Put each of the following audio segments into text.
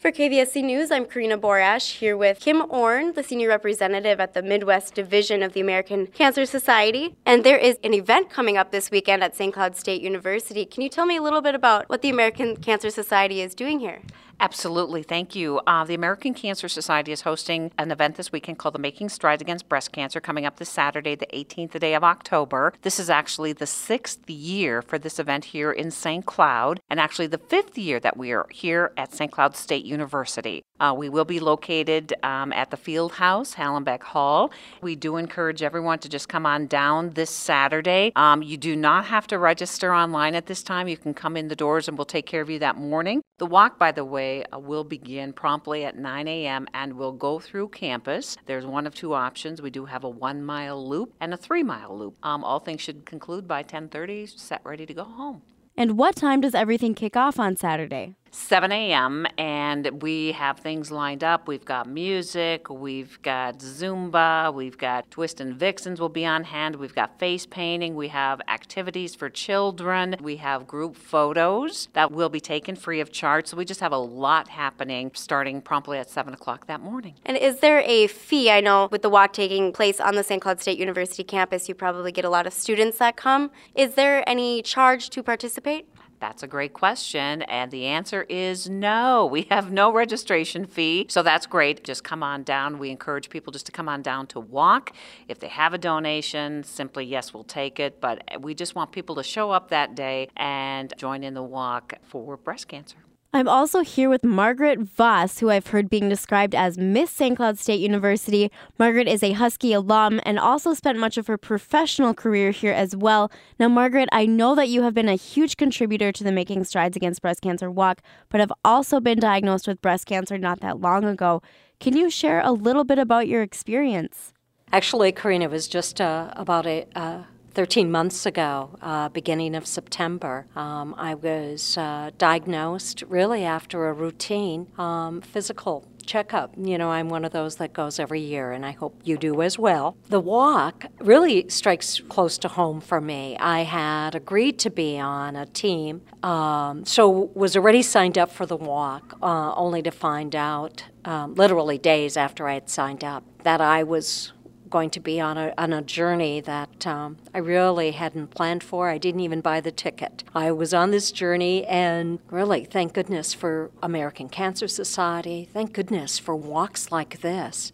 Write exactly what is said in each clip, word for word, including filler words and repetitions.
For K V S C News, I'm Karina Borash here with Kim Orn, the Senior Representative at the Midwest Division of the American Cancer Society. And there is an event coming up this weekend at Saint Cloud State University. Can you tell me a little bit about what the American Cancer Society is doing here? Absolutely. Thank you. Uh, the American Cancer Society is hosting an event this weekend called the Making Strides Against Breast Cancer, coming up this Saturday, the eighteenth, the day of October. This is actually the sixth year for this event here in Saint Cloud, and actually the fifth year that we are here at Saint Cloud State University. Uh, we will be located um, at the Field House, Hallenbeck Hall. We do encourage everyone to just come on down this Saturday. Um, you do not have to register online at this time. You can come in the doors and we'll take care of you that morning. The walk, by the way, uh, will begin promptly at nine a.m. and will go through campus. There's one of two options. We do have a one-mile loop and a three-mile loop. Um, all things should conclude by ten thirty, set ready to go home. And what time does everything kick off on Saturday? seven a.m. and we have things lined up. We've got music, we've got Zumba, we've got Twist and Vixens will be on hand, we've got face painting, we have activities for children, we have group photos that will be taken free of charge. So we just have a lot happening starting promptly at seven o'clock that morning. And is there a fee? I know with the walk taking place on the Saint Cloud State University campus, you probably get a lot of students that come. Is there any charge to participate? That's a great question, and the answer is no. We have no registration fee, so that's great. Just come on down. We encourage people just to come on down to walk. If they have a donation, simply, yes, we'll take it, but we just want people to show up that day and join in the walk for breast cancer. I'm also here with Margaret Voss, who I've heard being described as Miss Saint Cloud State University. Margaret is a Husky alum and also spent much of her professional career here as well. Now, Margaret, I know that you have been a huge contributor to the Making Strides Against Breast Cancer walk, but have also been diagnosed with breast cancer not that long ago. Can you share a little bit about your experience? Actually, Karina, it was just uh, about a... Uh thirteen months ago, uh, beginning of September, um, I was uh, diagnosed really after a routine um, physical checkup. You know, I'm one of those that goes every year, and I hope you do as well. The walk really strikes close to home for me. I had agreed to be on a team, um, so was already signed up for the walk, uh, only to find out, um, literally days after I had signed up, that I was going to be on a on a journey that um, I really hadn't planned for. I didn't even buy the ticket. I was on this journey, and really, thank goodness for American Cancer Society. Thank goodness for walks like this.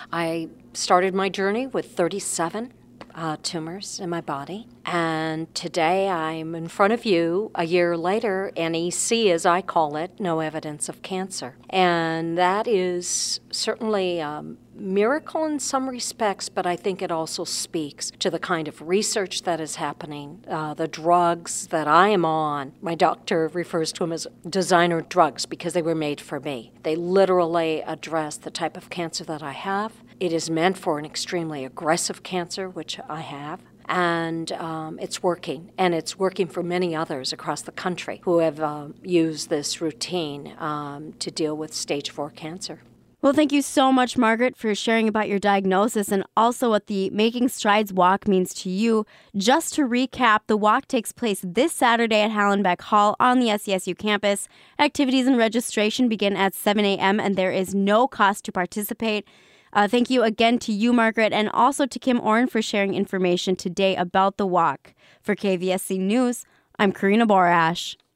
I started my journey with thirty-seven uh, tumors in my body, and today I'm in front of you a year later, N E C as I call it, no evidence of cancer. And that is certainly um, miracle in some respects, but I think it also speaks to the kind of research that is happening, uh, the drugs that I am on. My doctor refers to them as designer drugs because they were made for me. They literally address the type of cancer that I have. It is meant for an extremely aggressive cancer, which I have. And um, it's working, and it's working for many others across the country who have uh, used this routine um, to deal with stage four cancer. Well, thank you so much, Margaret, for sharing about your diagnosis and also what the Making Strides walk means to you. Just to recap, the walk takes place this Saturday at Hallenbeck Hall on the S C S U campus. Activities and registration begin at seven a.m., and there is no cost to participate. Uh, thank you again to you, Margaret, and also to Kim Orn for sharing information today about the walk. For K V S C News, I'm Karina Borash.